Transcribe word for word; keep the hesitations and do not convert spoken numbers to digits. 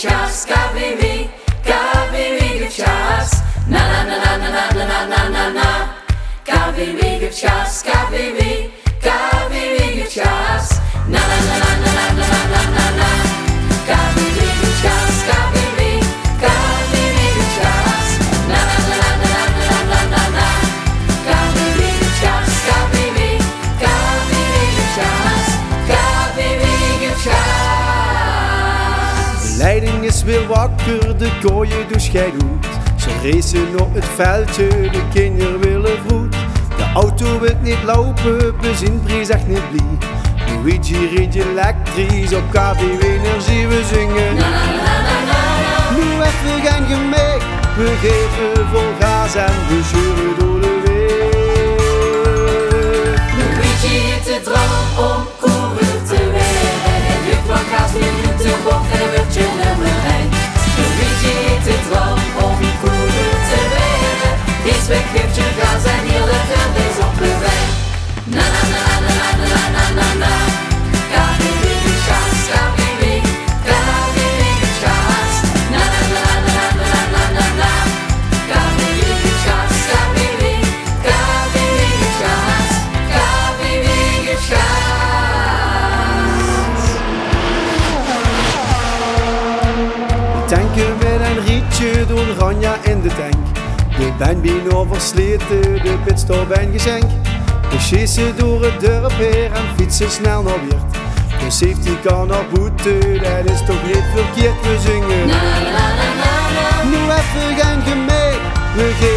Gutschas, K W W, K W W Gutschas, na na na na na na na na na na, K W W Gutschas, K W W, K W W Gutschas, na na na na na na na na na na, K W W Gutschas, K W W, K W W Gutschas, na na na na na na na na na, K W W Gutschas, K W W, K W W Gutschas, K W W Gutschas. De leiding is weer wakker, de kooien dus gij doet. Ze racen op het veldje, de kinderen willen vroet. De auto wil niet lopen, benzineprijs echt niet blij. Luigi reed elektrisch, op K W W energie we zingen. Na na na na na na. Nu even geen gemeek, we geven vol gas en we zeuren door de week. Luigi heeft de droom om coureur te werden. Luc van Gaas nu de bocht en wordt je nummer één. Luigi heeft de droom om coureur te werden. Iets weggeeft je gas en heel de wereld is op de weg. Na na na na na na na na na. K W W Gutschas, K W W, K W W Gutschas. Na na na na na na na na na. K W W Gutschas, K W W, K W W Gutschas, K W W Gutschas. We tanken met een rietje door Ranja in de tank. De band ben oversleten, de pitstop en gezank. We chasen door het dorp heen en fietsen snel naar Weert. De safety car naar boete, dat is toch niet verkeerd, we zingen. Na na na na na. Nu even geen gemeek, we geven